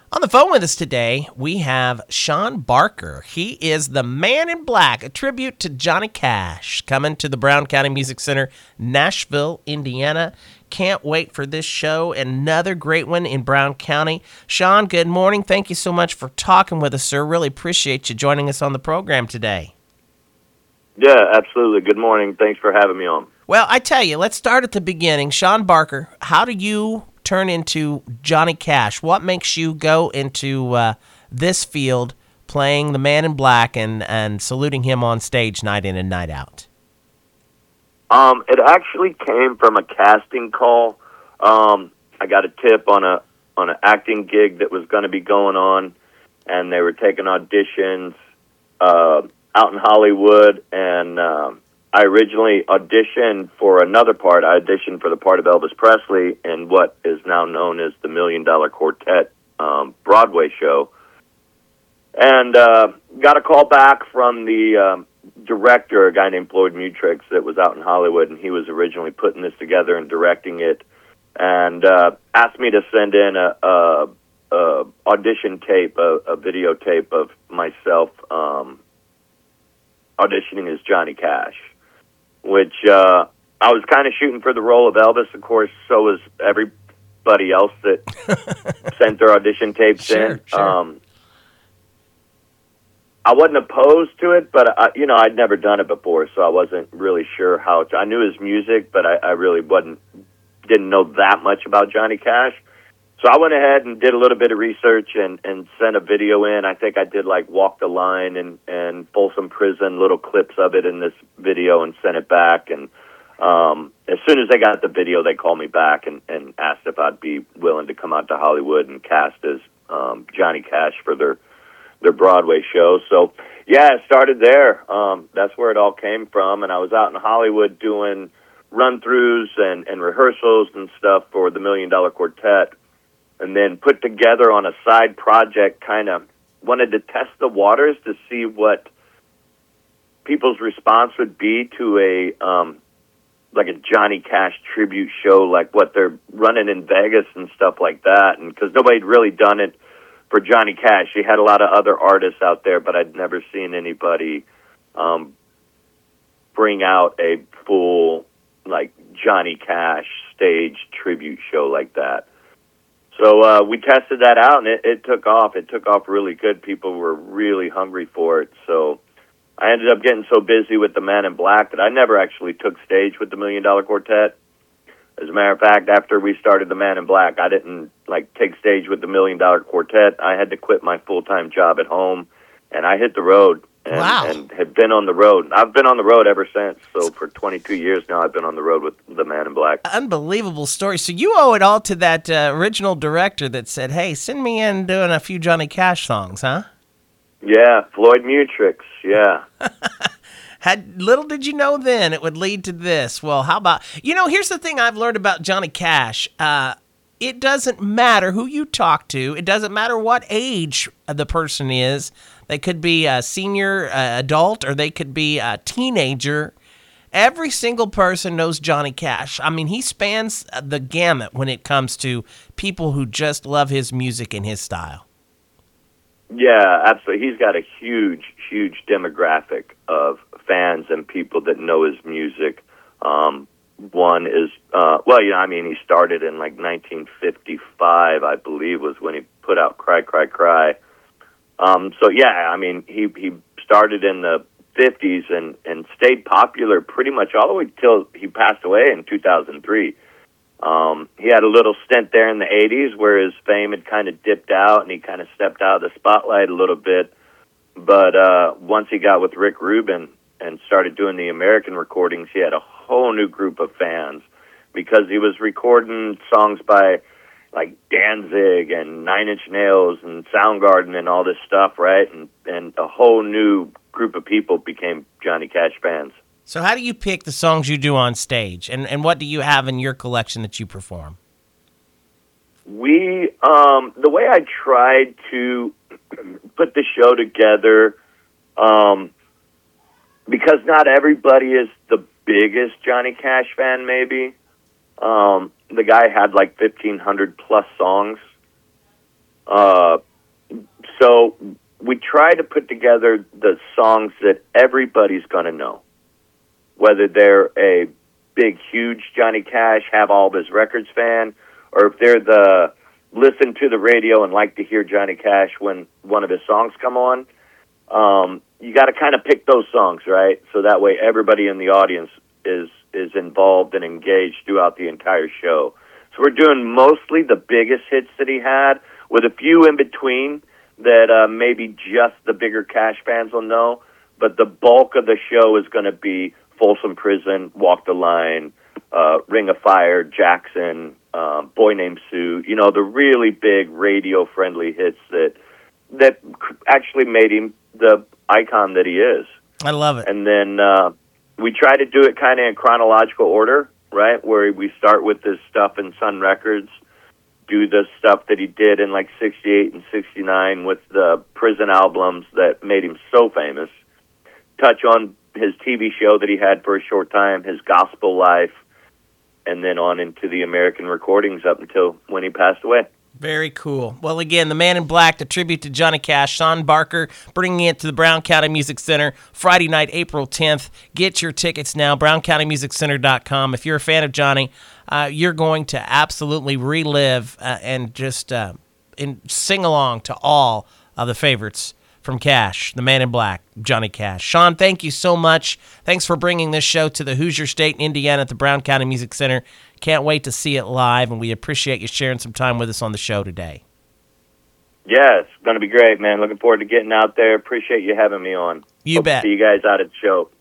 On the phone with us today, we have Sean Barker. He is the Man in Black, a tribute to Johnny Cash, coming to the Brown County Music Center, Nashville, Indiana. Can't wait for this show. Another great one in Brown County. Sean, good morning. Thank you so much for talking with us, sir. Really appreciate you joining us on the program today. Yeah, absolutely. Good morning. Thanks for having me on. Well, I tell you, let's start at the beginning. Sean Barker, how do you turn into Johnny Cash? What makes you go into this field playing the Man in Black and saluting him on stage night in and night out? It actually came from a casting call. I got a tip on an acting gig that was going to be going on, and they were taking auditions out in Hollywood, and I originally auditioned for another part. I auditioned for the part of Elvis Presley in what is now known as the $1 Million Quartet Broadway show. And got a call back from the director, a guy named Floyd Mutrix, that was out in Hollywood, and he was originally putting this together and directing it, and asked me to send in a audition tape, a videotape of myself auditioning as Johnny Cash, which I was kind of shooting for the role of Elvis. Of course, so was everybody else that sent their audition tapes in. Sure. I wasn't opposed to it, but I'd never done it before, so I wasn't really sure how. I knew his music, but I really didn't know that much about Johnny Cash. So I went ahead and did a little bit of research and sent a video in. I think I did like Walk the Line and Folsom Prison, little clips of it in this video, and sent it back. And as soon as they got the video, they called me back and asked if I'd be willing to come out to Hollywood and cast as Johnny Cash for their Broadway show. So yeah, it started there. That's where it all came from. And I was out in Hollywood doing run-throughs and rehearsals and stuff for the $1 Million Quartet. And then put together on a side project, kind of wanted to test the waters to see what people's response would be to like a Johnny Cash tribute show, like what they're running in Vegas and stuff like that. And because nobody'd really done it for Johnny Cash. He had a lot of other artists out there, but I'd never seen anybody bring out a full like Johnny Cash stage tribute show like that. So we tested that out, and it took off. It took off really good. People were really hungry for it. So I ended up getting so busy with the Man in Black that I never actually took stage with the $1 Million Quartet. As a matter of fact, after we started the Man in Black, I didn't take stage with the $1 Million Quartet. I had to quit my full-time job at home, and I hit the road. And have been on the road. I've been on the road ever since. So for 22 years now, I've been on the road with the Man in Black. Unbelievable story. So you owe it all to that original director that said, hey, send me in doing a few Johnny Cash songs, huh? Yeah, Floyd Mutrix, yeah. Little did you know then it would lead to this. Well, how about, here's the thing I've learned about Johnny Cash. It doesn't matter who you talk to. It doesn't matter what age the person is. They could be a senior adult, or they could be a teenager. Every single person knows Johnny Cash. I mean, he spans the gamut when it comes to people who just love his music and his style. Yeah, absolutely. He's got a huge, huge demographic of fans and people that know his music. One is, he started in 1955, I believe, was when he put out Cry, Cry, Cry. He started in the 50s and stayed popular pretty much all the way till he passed away in 2003. He had a little stint there in the 80s where his fame had kind of dipped out and he kind of stepped out of the spotlight a little bit. But once he got with Rick Rubin and started doing the American recordings, he had a whole new group of fans because he was recording songs by like Danzig and Nine Inch Nails and Soundgarden and all this stuff, right? And a whole new group of people became Johnny Cash fans. So how do you pick the songs you do on stage, and what do you have in your collection that you perform? The way I tried to put the show together, because not everybody is the biggest Johnny Cash fan, maybe. The guy had like 1,500 plus songs. So we try to put together the songs that everybody's going to know, whether they're a big, huge Johnny Cash, have all of his records fan, or if they're the listen to the radio and like to hear Johnny Cash when one of his songs come on. You got to kind of pick those songs, right? So that way everybody in the audience is involved and engaged throughout the entire show. So we're doing mostly the biggest hits that he had, with a few in between that maybe just the bigger Cash fans will know. But the bulk of the show is going to be Folsom Prison, Walk the Line, Ring of Fire, Jackson, Boy Named Sue. You know, the really big radio-friendly hits that actually made him the icon that he is. I love it. And then we try to do it kind of in chronological order, right? Where we start with this stuff in Sun Records, do the stuff that he did in like 68 and 69 with the prison albums that made him so famous, touch on his TV show that he had for a short time, his gospel life, and then on into the American recordings up until when he passed away. Very cool. Well, again, the Man in Black, the tribute to Johnny Cash, Sean Barker, bringing it to the Brown County Music Center Friday night, April 10th. Get your tickets now, browncountymusiccenter.com. If you're a fan of Johnny, you're going to absolutely relive and just sing along to all of the favorites from Cash, the Man in Black, Johnny Cash. Sean, thank you so much. Thanks for bringing this show to the Hoosier State in Indiana at the Brown County Music Center. Can't wait to see it live, and we appreciate you sharing some time with us on the show today. Yeah, it's going to be great, man. Looking forward to getting out there. Appreciate you having me on. You bet. See you guys out at the show.